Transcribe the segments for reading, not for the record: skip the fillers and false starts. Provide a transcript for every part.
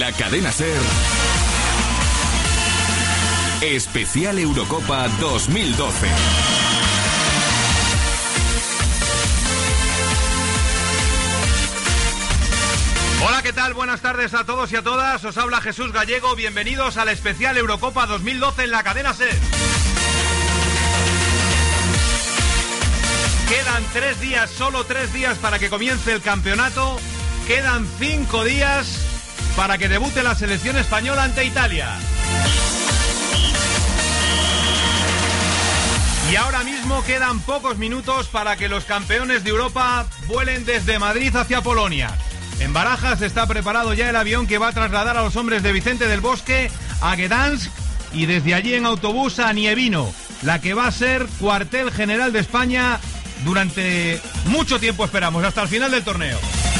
la cadena SER. Especial Eurocopa 2012. Hola, ¿qué tal? Buenas tardes a todos y a todas. Os habla Jesús Gallego. Bienvenidos al especial Eurocopa 2012 en la cadena SER. Quedan 3 días, solo 3 días para que comience el campeonato. Quedan 5 días para que debute la selección española ante Italia. Y ahora mismo quedan pocos minutos para que los campeones de Europa vuelen desde Madrid hacia Polonia. En Barajas está preparado ya el avión que va a trasladar a los hombres de Vicente del Bosque a Gdansk y desde allí en autobús a Gniewino, la que va a ser cuartel general de España durante mucho tiempo, esperamos, hasta el final del torneo.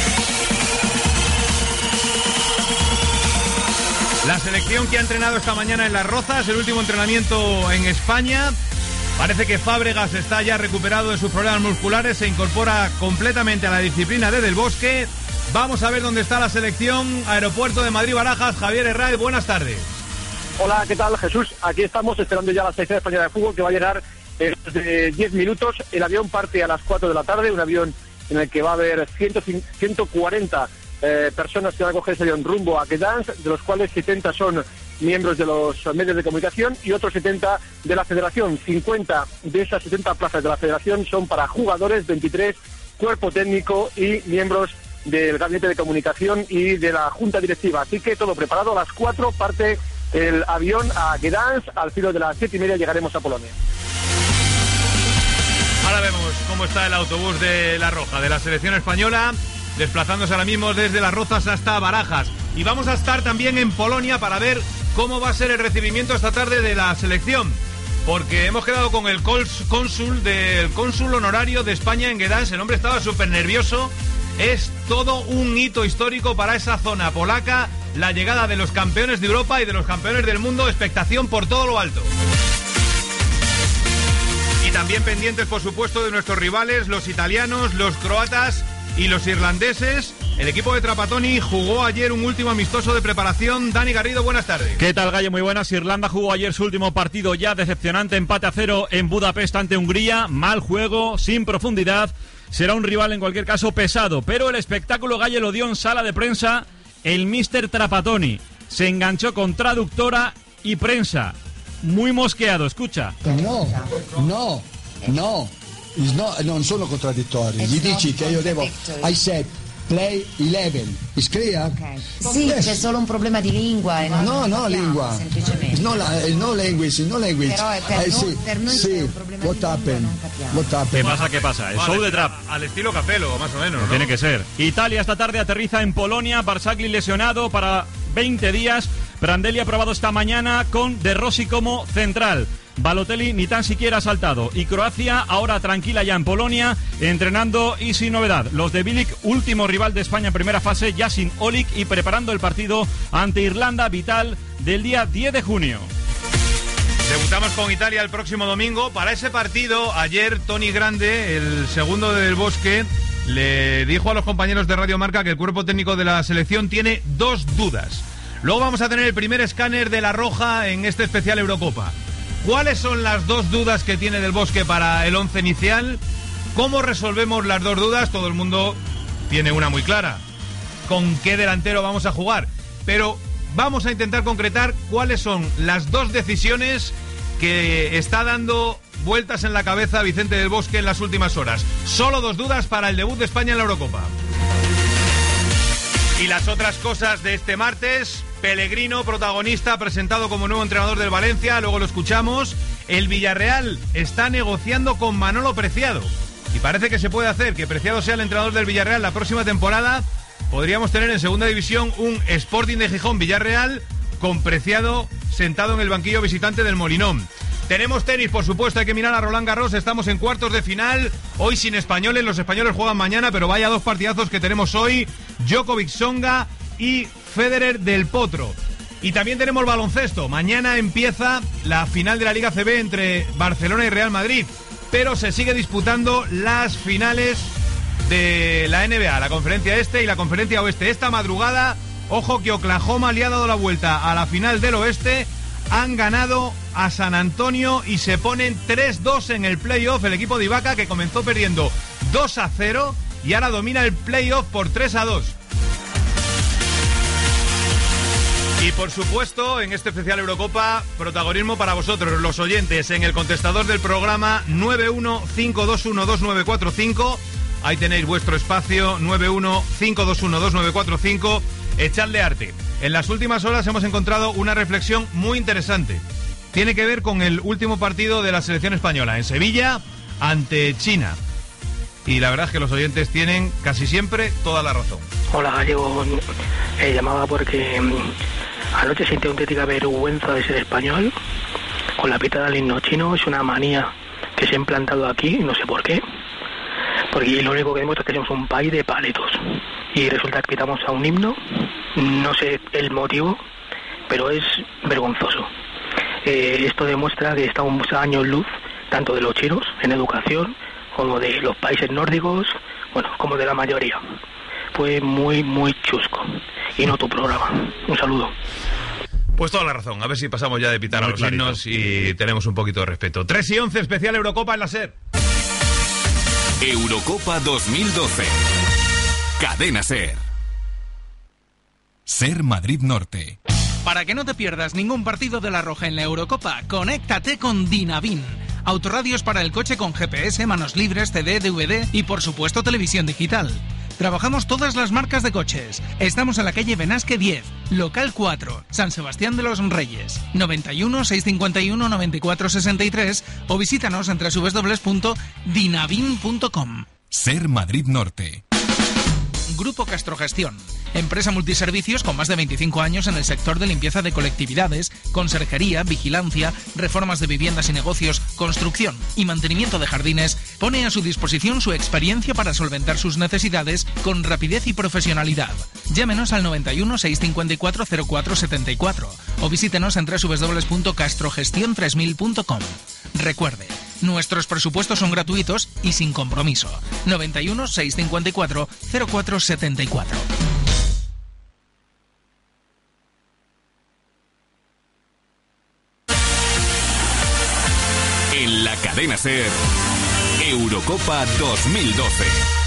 La selección que ha entrenado esta mañana en Las Rozas, el último entrenamiento en España. Parece que Fábregas está ya recuperado de sus problemas musculares, se incorpora completamente a la disciplina de Del Bosque. Vamos a ver dónde está la selección. Aeropuerto de Madrid-Barajas, Javier Herráez, buenas tardes. Hola, ¿qué tal, Jesús? Aquí estamos esperando ya la selección española de fútbol que va a llegar en 10 minutos. El avión parte a las 4 de la tarde, un avión en el que va a haber 140 personas que van a coger ese avión rumbo a Gdansk, de los cuales 70 son miembros de los medios de comunicación y otros 70 de la federación. 50 de esas 70 plazas de la federación son para jugadores, 23 cuerpo técnico y miembros del gabinete de comunicación y de la junta directiva. Así que todo preparado. A las 4 parte el avión a Gdansk. Al filo de las 7:30 llegaremos a Polonia. Ahora vemos cómo está el autobús de La Roja, de la selección española, desplazándose ahora mismo desde Las Rozas hasta Barajas. Y vamos a estar también en Polonia para ver cómo va a ser el recibimiento esta tarde de la selección. Porque hemos quedado con el cónsul honorario de España en Gdansk. El hombre estaba súper nervioso. Es todo un hito histórico para esa zona polaca, la llegada de los campeones de Europa y de los campeones del mundo, expectación por todo lo alto. Y también pendientes, por supuesto, de nuestros rivales, los italianos, los croatas y los irlandeses. El equipo de Trapattoni jugó ayer un último amistoso de preparación. Dani Garrido, buenas tardes. ¿Qué tal, Gallo? Muy buenas. Irlanda jugó ayer su último partido ya decepcionante, empate a 0 en Budapest ante Hungría. Mal juego, sin profundidad. Será un rival en cualquier caso pesado, pero el espectáculo, Galle, lo dio en sala de prensa el míster Trapattoni. Se enganchó con traductora y prensa. Muy mosqueado, escucha. No. Non sono contraddittori. Gli dici che io devo... I said play 11. Is clear? Okay. Sì, yes. C'è solo un problema di lingua. No, lingua. Semplicemente. No language. Però per noi c'è un problema What di happened? lingua, non capiamo. ¿Qué pasa? El show de trap. Al estilo Capello, más o menos, ¿no? Tiene que ser. Italia esta tarde aterriza en Polonia. Barzagli lesionado para 20 días. Prandelli ha probado esta mañana con De Rossi como central. Balotelli ni tan siquiera ha saltado. Y Croacia ahora tranquila ya en Polonia, entrenando y sin novedad. Los de Bilic, último rival de España en primera fase, ya sin Olic y preparando el partido ante Irlanda, vital, del día 10 de junio. Debutamos con Italia el próximo domingo. Para ese partido, ayer Tony Grande, el segundo de Del Bosque, le dijo a los compañeros de Radio Marca que el cuerpo técnico de la selección tiene 2 dudas. Luego vamos a tener el primer escáner de La Roja en este especial Eurocopa. ¿Cuáles son las 2 dudas que tiene Del Bosque para el 11 inicial? ¿Cómo resolvemos las 2 dudas? Todo el mundo tiene una muy clara. ¿Con qué delantero vamos a jugar? Pero vamos a intentar concretar cuáles son las 2 decisiones que está dando vueltas en la cabeza Vicente Del Bosque en las últimas horas. Solo 2 dudas para el debut de España en la Eurocopa. Y las otras cosas de este martes: Pellegrino, protagonista, presentado como nuevo entrenador del Valencia, luego lo escuchamos. El Villarreal está negociando con Manolo Preciado y parece que se puede hacer que Preciado sea el entrenador del Villarreal la próxima temporada. Podríamos tener en segunda división un Sporting de Gijón Villarreal con Preciado sentado en el banquillo visitante del Molinón. Tenemos tenis, por supuesto, hay que mirar a Roland Garros, estamos en cuartos de final, hoy sin españoles, los españoles juegan mañana, pero vaya 2 partidazos que tenemos hoy: Djokovic Tsonga y Federer del Potro. Y también tenemos baloncesto, mañana empieza la final de la Liga CB entre Barcelona y Real Madrid, pero se sigue disputando las finales de la NBA, la conferencia este y la conferencia oeste. Esta madrugada Ojo que Oklahoma le ha dado la vuelta a la final del oeste. Han ganado a San Antonio y se ponen 3-2 en el playoff. El equipo de Ibaka, que comenzó perdiendo 2-0 y ahora domina el playoff por 3-2. Y por supuesto, en este especial Eurocopa, protagonismo para vosotros, los oyentes, en el contestador del programa 915212945. Ahí tenéis vuestro espacio, 915212945. Echadle arte. En las últimas horas hemos encontrado una reflexión muy interesante. Tiene que ver con el último partido de la selección española, en Sevilla, ante China. Y la verdad es que los oyentes tienen casi siempre toda la razón. Hola, Gallego. Llamaba porque anoche sentí auténtica vergüenza de ser español. Con la pita del himno chino es una manía que se ha implantado aquí, no sé por qué. Porque lo único que demuestra es que somos un país de paletos. Y resulta que pitamos a un himno, no sé el motivo, pero es vergonzoso. Esto demuestra que estamos a años luz, tanto de los chinos en educación, como de los países nórdicos, bueno, como de la mayoría. Fue muy, muy chusco. Y no tu programa. Un saludo. Pues toda la razón. A ver si pasamos ya de pitar a los himnos y tenemos un poquito de respeto. 3-11, especial Eurocopa en la SER. Eurocopa 2012. Cadena SER. SER Madrid Norte. Para que no te pierdas ningún partido de la Roja en la Eurocopa, conéctate con Dinavin. Autorradios para el coche con GPS, manos libres, CD, DVD y por supuesto televisión digital. Trabajamos todas las marcas de coches. Estamos en la calle Benasque 10, local 4, San Sebastián de los Reyes, 91 651 94 63 o visítanos en www.dinavin.com. SER Madrid Norte. Grupo Castrogestión, empresa multiservicios con más de 25 años en el sector de limpieza de colectividades, conserjería, vigilancia, reformas de viviendas y negocios, construcción y mantenimiento de jardines, pone a su disposición su experiencia para solventar sus necesidades con rapidez y profesionalidad. Llámenos al 91 654 0474 o visítenos en www.castrogestion3000.com. Recuerde, nuestros presupuestos son gratuitos y sin compromiso. 91 654 0474. En la cadena SER, Eurocopa 2012.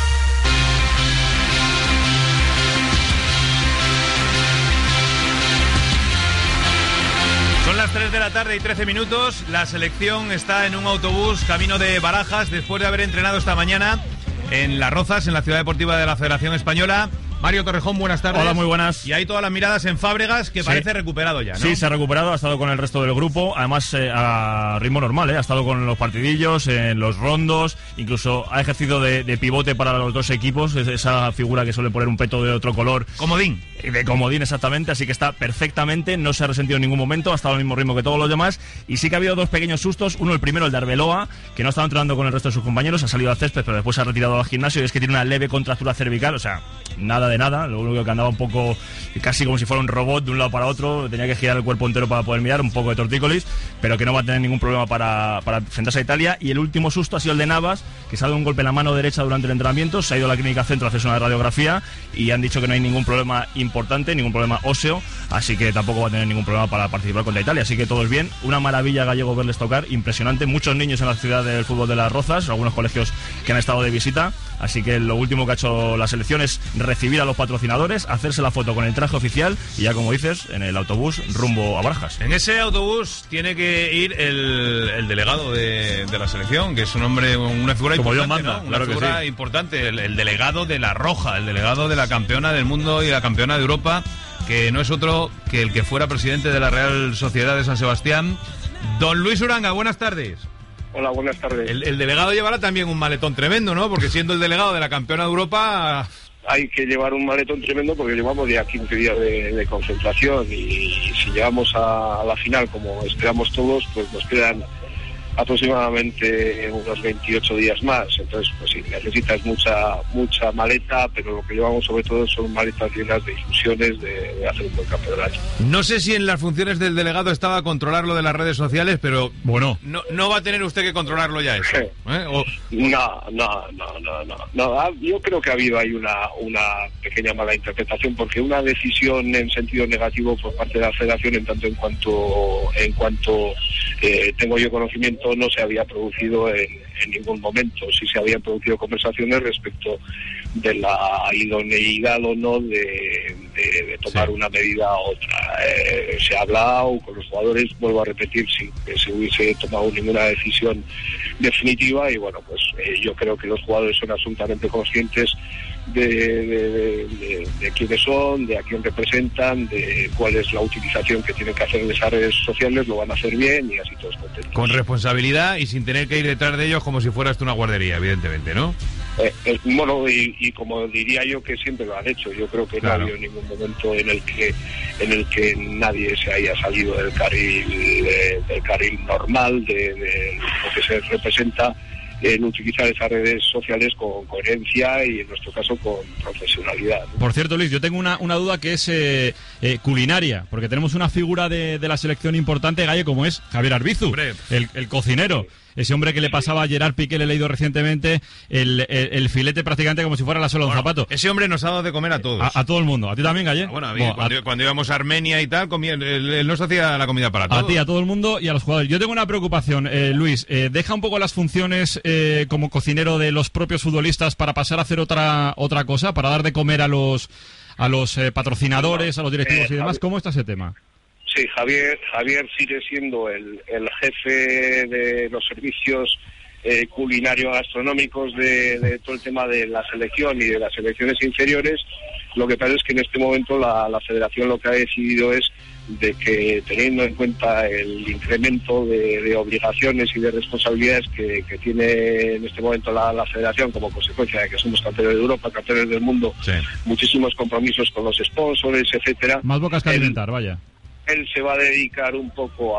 Son las 3 de la tarde y 13 minutos. La selección está en un autobús camino de Barajas después de haber entrenado esta mañana en Las Rozas, en la Ciudad Deportiva de la Federación Española. Mario Torrejón, buenas tardes. Hola, muy buenas. Y hay todas las miradas en Fábregas, que parece recuperado ya, ¿no? Sí, se ha recuperado, ha estado con el resto del grupo, además a ritmo normal, ha estado con los partidillos, en los rondos, incluso ha ejercido de pivote para los dos equipos, esa figura que suele poner un peto de otro color. Comodín. De comodín, exactamente, así que está perfectamente, no se ha resentido en ningún momento, ha estado al mismo ritmo que todos los demás, y sí que ha habido dos pequeños sustos. Uno, el primero, el de Arbeloa, que no ha estado entrenando con el resto de sus compañeros, ha salido al césped, pero después se ha retirado al gimnasio, y es que tiene una leve contractura cervical, o sea, nada de nada, lo único que andaba un poco casi como si fuera un robot de un lado para otro, tenía que girar el cuerpo entero para poder mirar, un poco de tortícolis, pero que no va a tener ningún problema para enfrentarse a Italia. Y el último susto ha sido el de Navas, que se ha dado un golpe en la mano derecha durante el entrenamiento, se ha ido a la clínica centro a hacerse una radiografía y han dicho que no hay ningún problema importante, ningún problema óseo, así que tampoco va a tener ningún problema para participar contra Italia, así que todo es bien. Una maravilla, Gallego, verles tocar, impresionante, muchos niños en la ciudad del fútbol de Las Rozas, algunos colegios que han estado de visita, así que lo último que ha hecho la selección es recibir a los patrocinadores, hacerse la foto con el traje oficial y ya, como dices, en el autobús rumbo a Barajas. En ese autobús tiene que ir el delegado de la selección, que es un hombre, una figura como importante, Dios manda, ¿no? claro, una figura importante, el delegado de la Roja, el delegado de la campeona del mundo y la campeona de Europa, que no es otro que el que fuera presidente de la Real Sociedad de San Sebastián, don Luis Uranga. Buenas tardes. Hola, buenas tardes. El delegado llevará también un maletón tremendo, ¿no? Porque siendo el delegado de la campeona de Europa... Hay que llevar un maletón tremendo porque llevamos ya 15 días de concentración y si llegamos a la final como esperamos todos, pues nos quedan aproximadamente unos 28 días más. Entonces, pues sí, necesitas mucha maleta, pero lo que llevamos sobre todo son maletas llenas de ilusiones de hacer un buen campeón del año. No sé si en las funciones del delegado estaba controlar lo de las redes sociales, pero bueno, no va a tener usted que controlarlo ya eso. No, yo creo que ha habido ahí una pequeña mala interpretación, porque una decisión en sentido negativo por parte de la Federación, en tanto en cuanto tengo yo conocimiento, no se había producido en ningún momento. Sí se habían producido conversaciones respecto de la idoneidad o no de tomar una medida u otra. Se ha hablado con los jugadores, vuelvo a repetir, sin que se hubiese tomado ninguna decisión definitiva, y bueno, pues yo creo que los jugadores son absolutamente conscientes de quiénes son, de a quién representan, de cuál es la utilización que tienen que hacer de esas redes sociales. Lo van a hacer bien y así todos contentos. Con responsabilidad y sin tener que ir detrás de ellos como si fueras tú una guardería, evidentemente, ¿no? Bueno, y como diría yo, que siempre lo han hecho. Yo creo que claro, no ha habido ningún momento en el que nadie se haya salido del carril normal de lo que se representa en utilizar esas redes sociales con coherencia y, en nuestro caso, con profesionalidad, ¿no? Por cierto, Luis, yo tengo una duda que es culinaria, porque tenemos una figura de la selección importante, Galle, como es Javier Arbizu, el cocinero. Ese hombre que le pasaba a Gerard Piqué, le he leído recientemente, el filete prácticamente como si fuera la suela de un zapato. Ese hombre nos ha dado de comer a todos. A todo el mundo. ¿A ti también, Galle? Bueno, a mí, cuando íbamos a Armenia y tal, él nos hacía la comida para todos. A ti, a todo el mundo y a los jugadores. Yo tengo una preocupación, Luis. Deja un poco las funciones como cocinero de los propios futbolistas para pasar a hacer otra cosa, para dar de comer a los patrocinadores, a los directivos y demás. ¿Cómo está ese tema? Sí, Javier sigue siendo el jefe de los servicios culinarios gastronómicos de todo el tema de la selección y de las selecciones inferiores. Lo que pasa es que en este momento la Federación lo que ha decidido es de que, teniendo en cuenta el incremento de obligaciones y de responsabilidades que tiene en este momento la Federación, como consecuencia de que somos campeones de Europa, campeones del mundo, sí, muchísimos compromisos con los sponsors, etcétera. Más bocas que alimentar, vaya. Él se va a dedicar un poco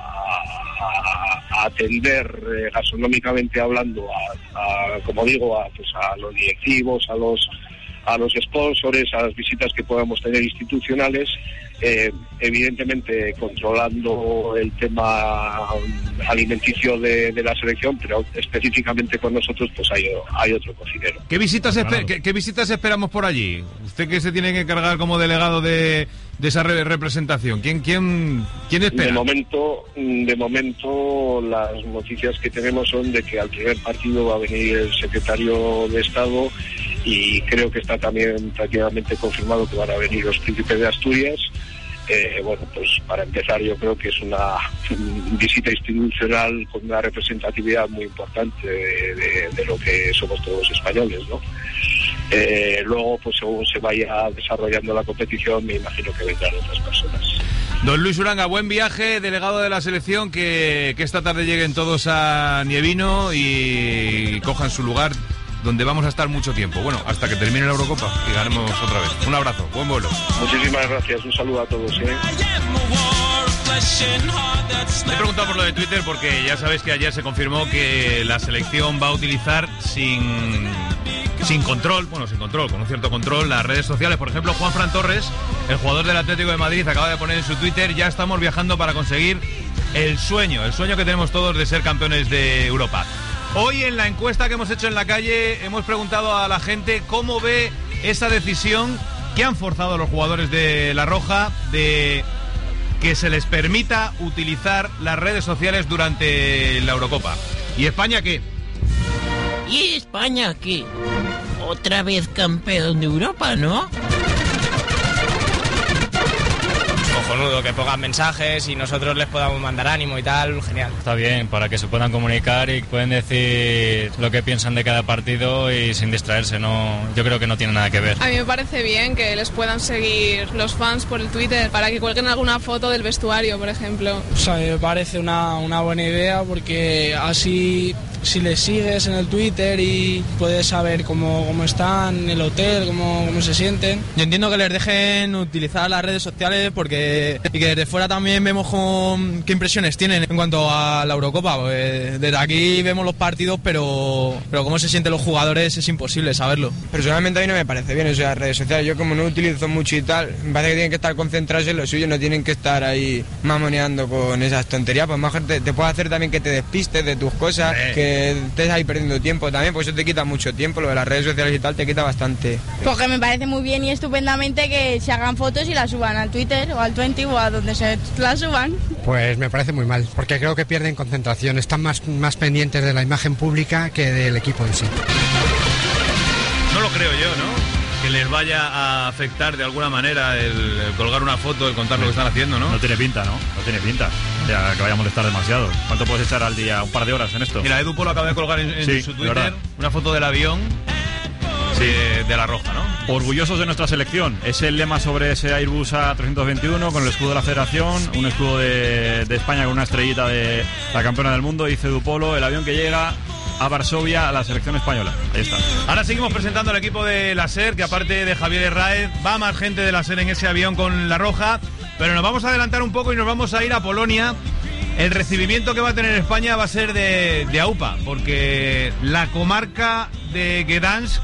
a atender, gastronómicamente hablando, como digo, a los directivos, a los sponsors, a las visitas que podamos tener institucionales, evidentemente controlando el tema alimenticio de la selección, pero específicamente con nosotros pues hay otro cocinero. ¿Qué visitas esperamos por allí? Usted que se tiene que encargar como delegado de esa representación, ¿quién espera? De momento las noticias que tenemos son de que al primer partido va a venir el secretario de Estado, y creo que está también prácticamente confirmado que van a venir los príncipes de Asturias. Bueno, pues para empezar, yo creo que es una visita institucional con una representatividad muy importante de lo que somos todos españoles, ¿no? Luego, pues según se vaya desarrollando la competición, me imagino que vendrán otras personas. Don Luis Uranga, buen viaje, delegado de la selección, que esta tarde lleguen todos a Nievino y cojan su lugar, donde vamos a estar mucho tiempo. Bueno, hasta que termine la Eurocopa y ganemos otra vez. Un abrazo, buen vuelo. Muchísimas gracias, un saludo a todos. Te he preguntado por lo de Twitter porque ya sabéis que ayer se confirmó que la selección va a utilizar sin control, con un cierto control, las redes sociales. Por ejemplo, Juanfran Torres, el jugador del Atlético de Madrid, acaba de poner en su Twitter: ya estamos viajando para conseguir el sueño que tenemos todos de ser campeones de Europa. Hoy, en la encuesta que hemos hecho en la calle, hemos preguntado a la gente cómo ve esa decisión que han forzado los jugadores de La Roja de que se les permita utilizar las redes sociales durante la Eurocopa. ¿Y España qué? ¿Y España qué? Otra vez campeón de Europa, ¿no? Cojonudo, que pongan mensajes y nosotros les podamos mandar ánimo y tal, genial. Está bien, para que se puedan comunicar y pueden decir lo que piensan de cada partido y sin distraerse, no, yo creo que no tiene nada que ver. A mí me parece bien que les puedan seguir los fans por el Twitter para que cuelguen alguna foto del vestuario, por ejemplo. O sea, me parece una buena idea, porque así si les sigues en el Twitter y puedes saber cómo están en el hotel, cómo se sienten. Yo entiendo que les dejen utilizar las redes sociales porque y que desde fuera también vemos qué impresiones tienen en cuanto a la Eurocopa. Pues desde aquí vemos los partidos, pero cómo se sienten los jugadores es imposible saberlo. Personalmente a mí no me parece bien eso de las redes sociales. Yo como no utilizo mucho y tal, me parece que tienen que estar concentrados en lo suyo, no tienen que estar ahí mamoneando con esas tonterías. Pues mejor te puede hacer también que te despistes de tus cosas, que estés ahí perdiendo tiempo también, pues eso te quita mucho tiempo, lo de las redes sociales y tal te quita bastante. Porque me parece muy bien y estupendamente que se hagan fotos y las suban al Twitter o al 20 o a donde se las suban. Pues me parece muy mal, porque creo que pierden concentración, están más pendientes de la imagen pública que del equipo en sí. No lo creo yo, ¿no? Que les vaya a afectar de alguna manera el colgar una foto, el contar lo que están haciendo, ¿no? No tiene pinta, ¿no? No tiene pinta. Ya que vaya a molestar demasiado. ¿Cuánto puedes echar al día? ¿Un par de horas en esto? Mira, Edu Polo acaba de colgar en su Twitter una foto del avión de la Roja, ¿no? Orgullosos de nuestra selección. Es el lema sobre ese Airbus A321 con el escudo de la Federación, un escudo de España con una estrellita de la campeona del mundo. Dice Edu Polo, el avión que llega a Varsovia, a la selección española. Ahí está. Ahora seguimos presentando al equipo de la SER, que aparte de Javier Herráez, va más gente de la SER en ese avión con la Roja, pero nos vamos a adelantar un poco y nos vamos a ir a Polonia. El recibimiento que va a tener España va a ser de AUPA, porque la comarca de Gdansk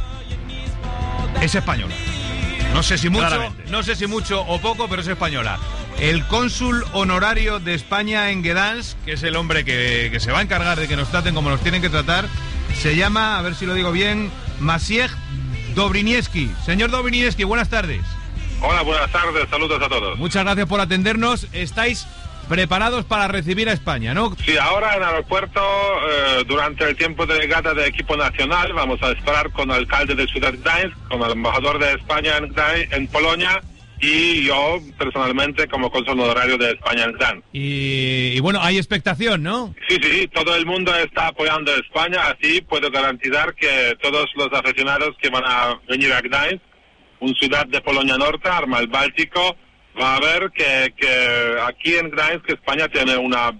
es española. No sé si mucho o poco, pero es española. El cónsul honorario de España en Gdansk, que es el hombre que se va a encargar de que nos traten como nos tienen que tratar, se llama, a ver si lo digo bien, Maciej Dobriniewski. Señor Dobriniewski, buenas tardes. Hola, buenas tardes, saludos a todos. Muchas gracias por atendernos. Estáis preparados para recibir a España, ¿no? Sí, ahora en el aeropuerto, durante el tiempo de llegada del equipo nacional, vamos a esperar con el alcalde de Ciudad Gdańsk, con el embajador de España en Polonia, y yo personalmente como cónsul honorario de España en Gdańsk. Y bueno, hay expectación, ¿no? Sí, todo el mundo está apoyando a España, así puedo garantizar que todos los aficionados que van a venir a Gdańsk, una ciudad de Polonia Norte, al mar Báltico, va a ver que aquí en Gdańsk España tiene una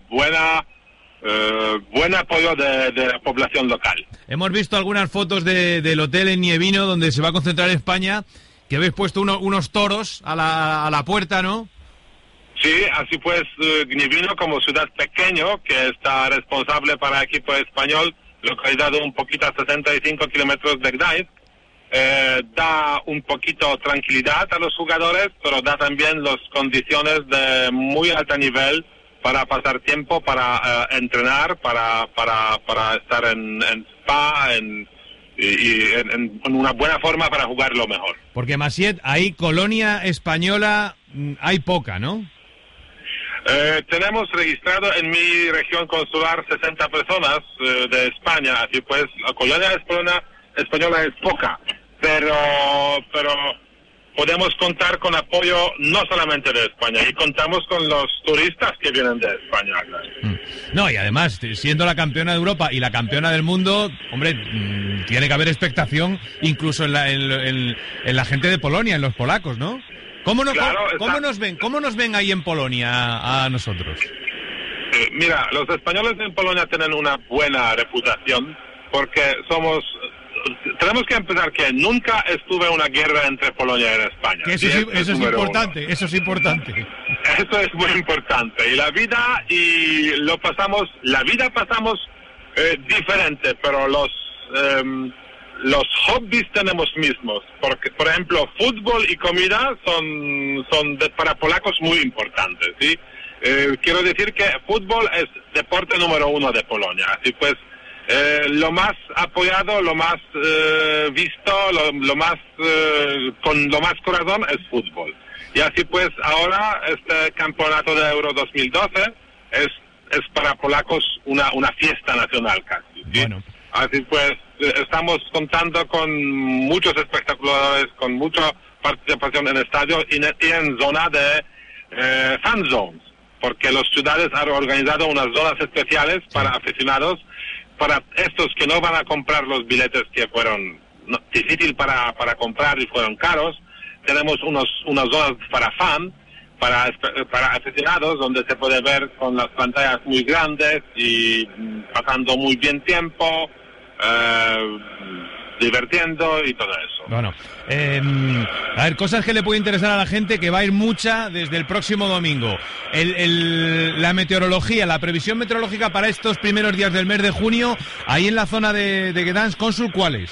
buen apoyo de la población local. Hemos visto algunas fotos del hotel en Nievino donde se va a concentrar España, que habéis puesto unos toros a la puerta, ¿no? Sí, así pues, Gniewino como ciudad pequeño que está responsable para el equipo español, localizado un poquito a 65 kilómetros de Gdańsk, da un poquito tranquilidad a los jugadores, pero da también las condiciones de muy alto nivel para pasar tiempo, para entrenar, para estar en spa, en una buena forma para jugar lo mejor. Porque Maciej, ahí colonia española hay poca, ¿no? Tenemos registrado en mi región consular 60 personas de España, así pues la colonia española es poca, pero podemos contar con apoyo no solamente de España, y contamos con los turistas que vienen de España. No, y además, siendo la campeona de Europa y la campeona del mundo, hombre, tiene que haber expectación incluso en la gente de Polonia, en los polacos, ¿no? ¿Cómo nos ven ahí en Polonia a nosotros? Mira, los españoles en Polonia tienen una buena reputación porque tenemos que empezar que nunca estuvo una guerra entre Polonia y España. Que eso es importante, eso es importante. Eso es muy importante. Y la vida pasamos diferente, pero los hobbies tenemos mismos. Porque, por ejemplo, fútbol y comida son para polacos muy importantes, ¿sí? Quiero decir que fútbol es deporte número 1 de Polonia. Así pues, lo más apoyado, lo más visto, lo más con lo más corazón es fútbol. Y así pues ahora este campeonato de Euro 2012 es para polacos una fiesta nacional casi, ¿sí? Bueno. Así pues estamos contando con muchos espectadores, con mucha participación en estadio y en zona de fan zones, porque las ciudades han organizado unas zonas especiales para aficionados. Para estos que no van a comprar los billetes que fueron difíciles para comprar y fueron caros, tenemos unas zonas para fan, para aficionados, donde se puede ver con las pantallas muy grandes y pasando muy bien tiempo, divirtiendo y todo eso. Bueno, a ver, cosas que le puede interesar a la gente, que va a ir mucha desde el próximo domingo. La meteorología, la previsión meteorológica para estos primeros días del mes de junio, ahí en la zona de Gdansk, cónsul, ¿cuál es?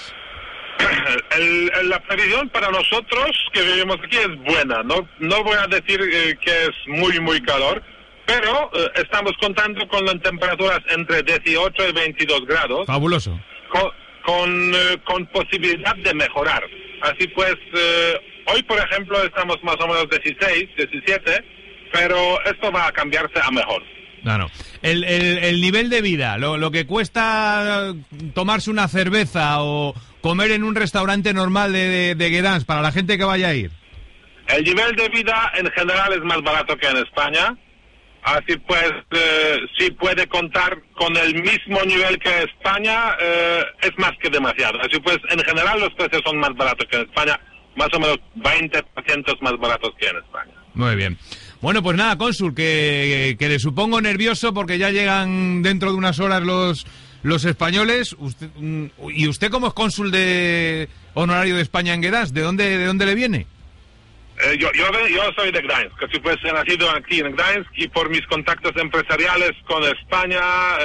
La previsión para nosotros que vivimos aquí es buena. No voy a decir que es muy calor, pero estamos contando con las temperaturas entre 18 y 22 grados. Fabuloso. Con posibilidad de mejorar. Así pues, hoy por ejemplo estamos más o menos 16, 17, pero esto va a cambiarse a mejor. Claro. El nivel de vida, lo que cuesta tomarse una cerveza o comer en un restaurante normal de Gdansk para la gente que vaya a ir. El nivel de vida en general es más barato que en España. Así pues, si puede contar con el mismo nivel que España, es más que demasiado. Así pues, en general los precios son más baratos que en España, más o menos 20% más baratos que en España. Muy bien. Bueno, pues nada, cónsul, que le supongo nervioso porque ya llegan dentro de unas horas los españoles. ¿Y usted cómo es cónsul de honorario de España en Gdansk? ¿De dónde le viene? Yo soy de Gdansk, así pues he nacido aquí en Gdansk y por mis contactos empresariales con España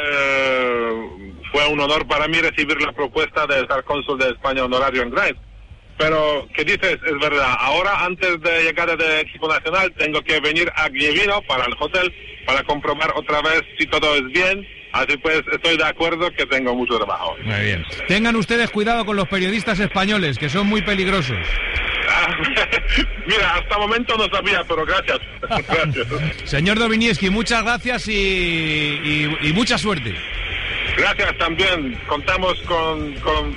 fue un honor para mí recibir la propuesta de ser cónsul de España honorario en Gdansk. Pero, ¿qué dices? Es verdad, ahora antes de llegar del equipo nacional tengo que venir a Gniewino para el hotel para comprobar otra vez si todo es bien. Así pues, estoy de acuerdo que tengo mucho trabajo. Muy bien. Tengan ustedes cuidado con los periodistas españoles, que son muy peligrosos. Mira, hasta el momento no sabía, pero gracias. Gracias. Señor Dominieski, muchas gracias y mucha suerte. Gracias también. Contamos con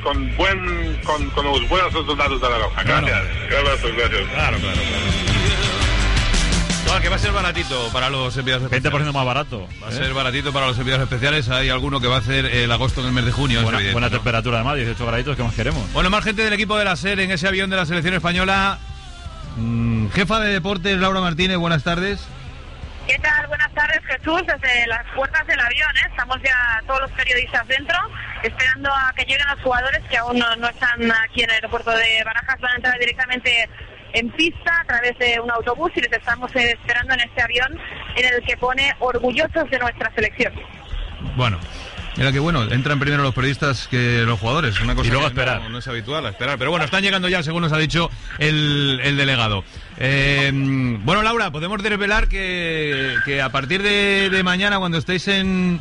los buenos resultados de la Roja. Gracias. Gracias. Claro. No, que va a ser baratito para los enviados especiales. 20% más barato. Va a ser baratito para los enviados especiales. Hay alguno que va a hacer el agosto en el mes de junio. Buena temperatura además, 18 graditos, ¿qué más queremos? Bueno, más gente del equipo de la SER en ese avión de la selección española. Jefa de deportes, Laura Martínez, buenas tardes. ¿Qué tal? Buenas tardes, Jesús. Desde las puertas del avión, estamos ya todos los periodistas dentro, esperando a que lleguen los jugadores que aún no están aquí en el aeropuerto de Barajas. Van a entrar directamente en pista a través de un autobús y les estamos esperando en este avión en el que pone orgullosos de nuestra selección. Bueno, mira que bueno, entran primero los periodistas que los jugadores, una cosa y luego que esperar. No es habitual, a esperar, pero bueno, están llegando ya, según nos ha dicho el delegado. Bueno, Laura, podemos desvelar que a partir de mañana, cuando estéis en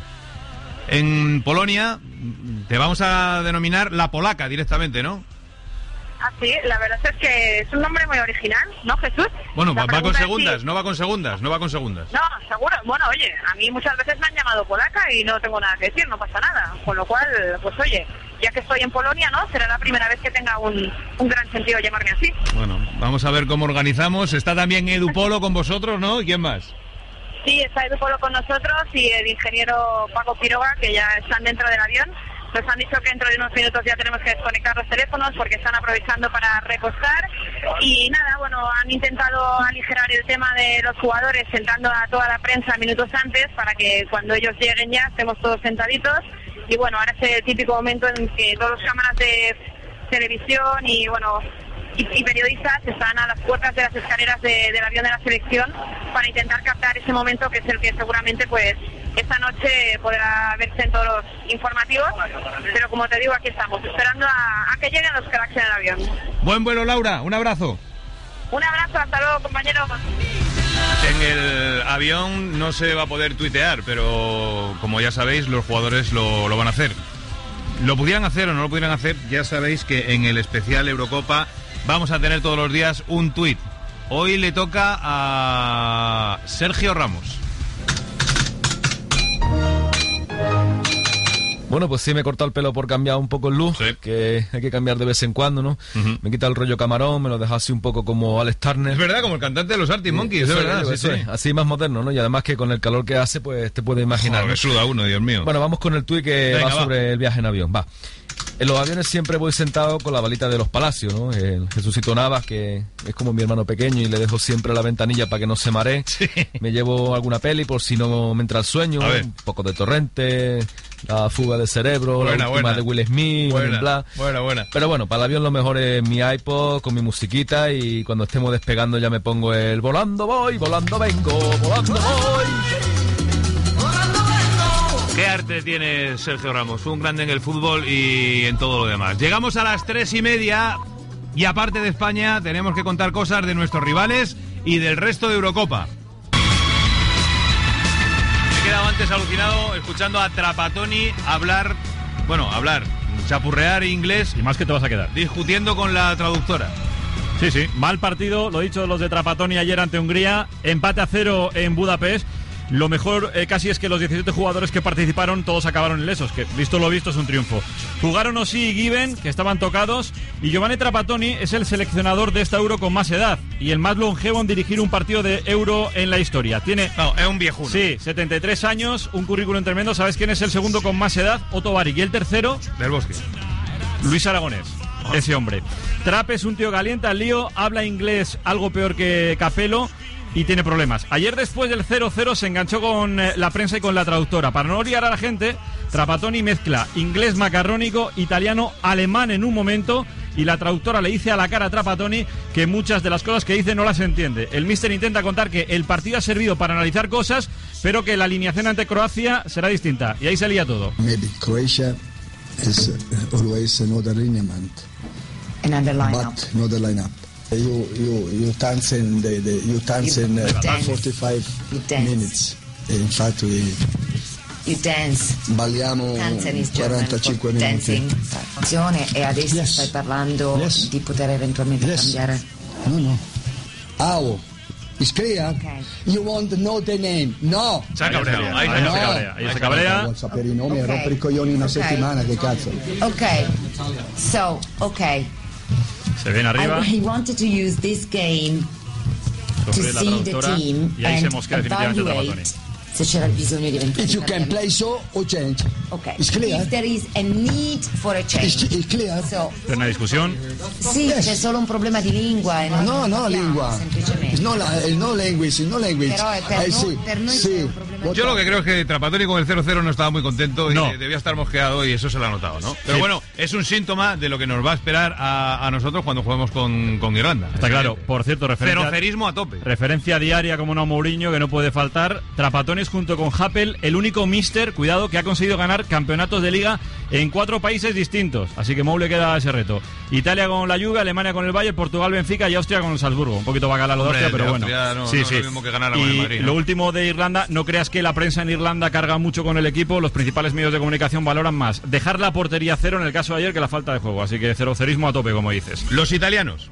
Polonia, te vamos a denominar la polaca directamente, ¿no? Ah, sí, la verdad es que es un nombre muy original, ¿no, Jesús? Bueno, va con segundas, sí. no va con segundas. No, seguro. Bueno, oye, a mí muchas veces me han llamado polaca y no tengo nada que decir, no pasa nada. Con lo cual, pues oye, ya que estoy en Polonia, ¿no? Será la primera vez que tenga un gran sentido llamarme así. Bueno, vamos a ver cómo organizamos. Está también Edu Polo con vosotros, ¿no? ¿Y quién más? Sí, está Edu Polo con nosotros y el ingeniero Paco Quiroga, que ya están dentro del avión. Nos han dicho que dentro de unos minutos ya tenemos que desconectar los teléfonos porque están aprovechando para repostar. Y nada, bueno, han intentado aligerar el tema de los jugadores sentando a toda la prensa minutos antes para que cuando ellos lleguen ya estemos todos sentaditos. Y bueno, ahora es el típico momento en que todas las cámaras de televisión y bueno y periodistas están a las puertas de las escaleras del avión de la selección para intentar captar ese momento que es el que seguramente pues esta noche podrá verse en todos los informativos, pero como te digo, aquí estamos, esperando a que lleguen los cracks en el avión. Buen vuelo, Laura, un abrazo. Un abrazo, hasta luego, compañeros. En el avión no se va a poder tuitear, pero como ya sabéis, los jugadores lo van a hacer. Lo pudieran hacer o no lo pudieran hacer, ya sabéis que en el especial Eurocopa vamos a tener todos los días un tuit. Hoy le toca a Sergio Ramos. Bueno, pues sí me he cortado el pelo por cambiar un poco el look, sí. Que hay que cambiar de vez en cuando, ¿no? Uh-huh. Me he quitado el rollo camarón, me lo he dejado así un poco como Alex Turner. Es verdad, como el cantante de los Arctic Monkeys, es verdad. Sí. Así más moderno, ¿no? Y además que con el calor que hace, pues te puedes imaginar. Joder, me suda uno, Dios mío. Bueno, vamos con el tuit que va sobre el viaje en avión, va. En los aviones siempre voy sentado con la balita de los Palacios, ¿no? El Jesucito Navas, que es como mi hermano pequeño y le dejo siempre la ventanilla para que no se maree. Sí. Me llevo alguna peli por si no me entra el sueño, un poco de Torrente, La fuga del cerebro, la última de Will Smith, buena. Pero bueno, para el avión lo mejor es mi iPod con mi musiquita y cuando estemos despegando ya me pongo el volando voy, volando vengo, volando voy. Qué arte tiene Sergio Ramos, un grande en el fútbol y en todo lo demás. Llegamos a las 3:30 y aparte de España tenemos que contar cosas de nuestros rivales y del resto de Eurocopa. Me he quedado antes alucinado escuchando a Trapattoni hablar, chapurrear inglés. ¿Y más que te vas a quedar? Discutiendo con la traductora. Sí, mal partido, lo dicho los de Trapattoni ayer ante Hungría, empate a 0 en Budapest. Lo mejor casi es que los 17 jugadores que participaron todos acabaron ilesos, que visto lo visto es un triunfo. Jugaron Osí y Given, que estaban tocados, y Giovanni Trapattoni es el seleccionador de esta Euro con más edad y el más longevo en dirigir un partido de Euro en la historia. Es un viejuno. Sí, 73 años, un currículum tremendo. ¿Sabes quién es el segundo con más edad? Otto Barik. ¿Y el tercero? Del Bosque. Luis Aragonés. Ese hombre. Trapp es un tío caliente al lío, habla inglés algo peor que Capello y tiene problemas. Ayer después del 0-0 se enganchó con la prensa y con la traductora. Para no liar a la gente, Trapattoni mezcla inglés macarrónico, italiano, alemán en un momento y la traductora le dice a la cara a Trapattoni que muchas de las cosas que dice no las entiende. El míster intenta contar que el partido ha servido para analizar cosas, pero que la alineación ante Croacia será distinta. Y ahí se lía todo. Maybe Croatia is always another lineament. Another lineup. But not the lineup. You dance in 45 minutes. In fact, you dance. Balliamo 45 minuti. Dancing. E adesso stai parlando di poter eventualmente cambiare. No. How? It's clear? Okay. You want to know the name? No. Se ha cabreado. Ahí se cabrea. Vuol sapere i nomi e rompere i coglioni una settimana, che cazzo. Okay. So, okay. Se ven arriba. He wanted to use this game to see the team y ahí se and mosquea definitivamente Trapattoni. Se c'era il bisogno di eventualmente. If you can play so or change. Okay. It's clear. If there is a need for a change. It's clear. So, per una discusión. Sì, c'è solo un problema di lingua. No lingua. Semplicemente. No language. Però per noi c'è un problema. Yo lo que creo es que Trapattoni con el 0-0 no estaba muy contento y debía estar mosqueado y eso se lo ha notado, ¿no? Pero bueno, es un síntoma de lo que nos va a esperar a nosotros cuando juguemos con Irlanda. Está claro. Por cierto, cerocerismo a tope. Referencia diaria como no Mourinho, que no puede faltar. Trapattoni es junto con Happel el único míster, cuidado, que ha conseguido ganar campeonatos de liga en 4 países distintos. Así que Mou le queda ese reto. Italia con la Juve, Alemania con el Bayern, Portugal, Benfica y Austria con el Salzburgo. Un poquito bacala lo de Austria, pero bueno. No es lo mismo que ganar con el Madrid, ¿no? Lo último de Irlanda, no creas que la prensa en Irlanda carga mucho con el equipo. Los principales medios de comunicación valoran más dejar la portería cero en el caso de ayer que la falta de juego. Así que cerocerismo a tope, como dices. Los italianos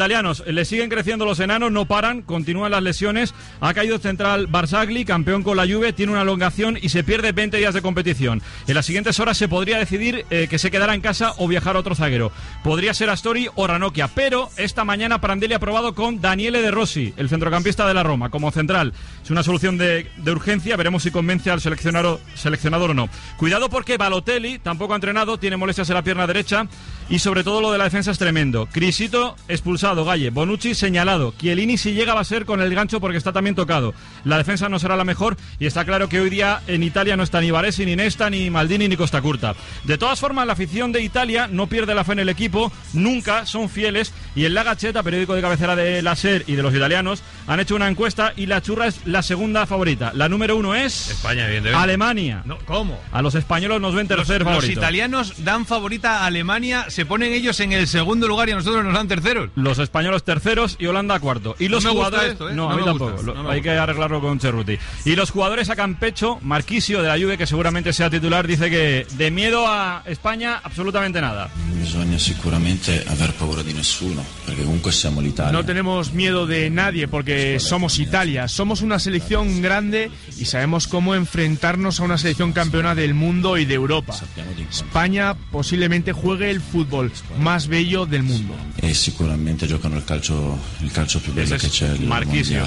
le siguen creciendo los enanos, no paran, continúan las lesiones. Ha caído central Barzagli, campeón con la Juve, tiene una elongación y se pierde 20 días de competición. En las siguientes horas se podría decidir que se quedará en casa o viajar a otro zaguero. Podría ser Astori o Ranocchia, pero esta mañana Prandelli ha probado con Daniele De Rossi, el centrocampista de la Roma, como central. Es una solución de urgencia, veremos si convence al seleccionador o no. Cuidado porque Balotelli tampoco ha entrenado, tiene molestias en la pierna derecha y sobre todo lo de la defensa es tremendo. Crisito expulsado, Galle, Bonucci señalado, Chiellini si llega va a ser con el gancho porque está también tocado. La defensa no será la mejor y está claro que hoy día en Italia no está ni Baresi, ni Nesta, ni Maldini, ni Costa Curta. De todas formas, la afición de Italia no pierde la fe en el equipo, nunca, son fieles, y en La Gazzetta, periódico de cabecera de la SER y de los italianos, han hecho una encuesta y la Churra es la segunda favorita. La número 1 es España, evidentemente. Alemania. No, ¿cómo? A los españoles nos ven tercer favorito. Los italianos dan favorita a Alemania, se ponen ellos en el segundo lugar y a nosotros nos dan terceros. Los españoles terceros y Holanda cuarto. Y los jugadores, no, a mí tampoco. Hay que arreglarlo con Cerruti. Y los jugadores a Campecho, Marchisio de la Juve, que seguramente sea titular, dice que de miedo a España absolutamente nada. Bisogna sicuramente aver paura di nessuno, porque comunque siamo l'Italia. No tenemos miedo de nadie porque somos Italia, somos una selección grande y sabemos cómo enfrentarnos a una selección campeona del mundo y de Europa. España posiblemente juegue el fútbol más bello del mundo. E sicuramente giocano il calcio più bello che c'è, il mondiale.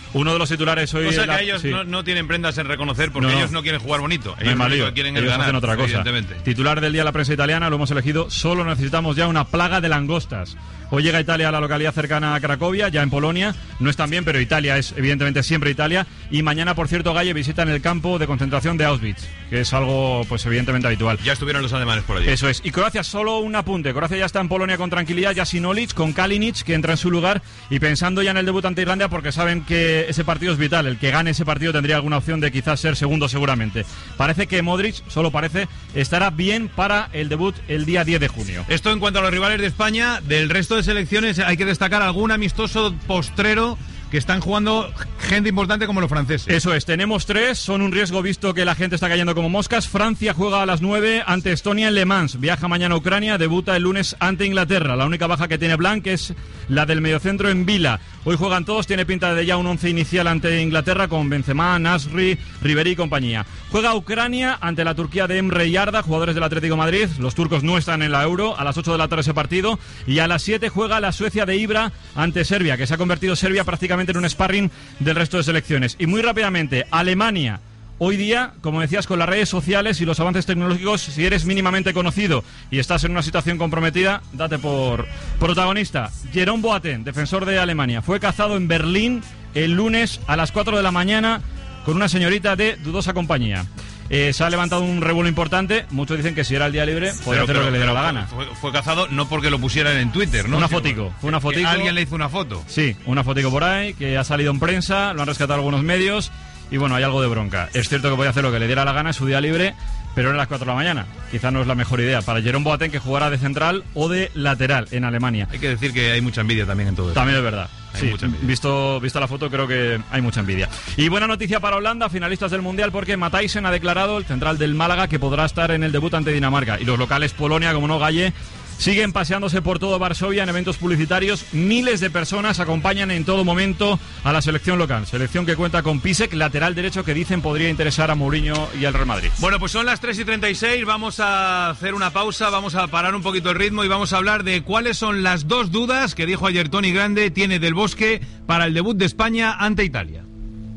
Uno de los titulares hoy... O sea que ellos no tienen prendas en reconocer porque ellos no quieren jugar bonito. Ellos lo que quieren es ganar, hacen otra cosa. Evidentemente. Titular del día de la prensa italiana, lo hemos elegido, solo necesitamos ya una plaga de langostas. Hoy llega Italia a la localidad cercana a Cracovia, ya en Polonia. No están bien, pero Italia es evidentemente siempre Italia. Y mañana, por cierto, Galle visita en el campo de concentración de Auschwitz, que es algo pues evidentemente habitual. Ya estuvieron los alemanes por allí. Eso es. Y Croacia, solo un apunte. Croacia ya está en Polonia con tranquilidad, ya sin Olic, con Kalinic, que entra en su lugar, y pensando ya en el debut ante Irlanda, porque saben que ese partido es vital. El que gane ese partido tendría alguna opción de quizás ser segundo seguramente. Parece que Modric, solo parece, estará bien para el debut el día 10 de junio. Esto en cuanto a los rivales de España. Del resto de selecciones hay que destacar algún amistoso postrero que están jugando gente importante como los franceses. Eso es, tenemos 3, son un riesgo visto que la gente está cayendo como moscas. Francia juega a las 9 ante Estonia en Le Mans, viaja mañana a Ucrania, debuta el lunes ante Inglaterra. La única baja que tiene Blanc es la del mediocentro en Vila. Hoy juegan todos, tiene pinta de ya un 11 inicial ante Inglaterra con Benzema, Nasri, Ribery y compañía. Juega Ucrania ante la Turquía de Emre Yarda, jugadores del Atlético de Madrid. Los turcos no están en la Euro, a las 8 de la tarde ese partido. Y a las 7 juega la Suecia de Ibra ante Serbia, que se ha convertido Serbia prácticamente en un sparring del resto de selecciones. Y muy rápidamente, Alemania. Hoy día, como decías, con las redes sociales y los avances tecnológicos, si eres mínimamente conocido y estás en una situación comprometida, date por protagonista. Jerome Boateng, defensor de Alemania, fue cazado en Berlín el lunes a las 4 de la mañana con una señorita de dudosa compañía. Se ha levantado un revuelo importante. Muchos dicen que si era el día libre podría hacer lo que le diera la gana. Fue cazado no porque lo pusieran en Twitter, ¿no? Una fotico. ¿Alguien le hizo una foto? Sí, una fotico por ahí que ha salido en prensa, lo han rescatado algunos medios y bueno, hay algo de bronca. Es cierto que podía hacer lo que le diera la gana en su día libre, pero era a las 4 de la mañana. Quizá no es la mejor idea para Jerome Boateng, que jugará de central o de lateral en Alemania. Hay que decir que hay mucha envidia también en todo esto. También es verdad. Sí, visto la foto, creo que hay mucha envidia. Y buena noticia para Holanda, finalistas del Mundial, porque Matthijsen ha declarado, el central del Málaga, que podrá estar en el debut ante Dinamarca. Y los locales Polonia, como no, Galle, siguen paseándose por todo Varsovia en eventos publicitarios. Miles de personas acompañan en todo momento a la selección local. Selección que cuenta con Pisek, lateral derecho, que dicen podría interesar a Mourinho y al Real Madrid. Bueno, pues son las 3:36, vamos a hacer una pausa, vamos a parar un poquito el ritmo y vamos a hablar de cuáles son las 2 dudas que dijo ayer Tony Grande tiene Del Bosque para el debut de España ante Italia.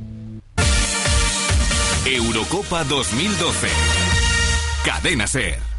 Eurocopa 2012. Cadena SER.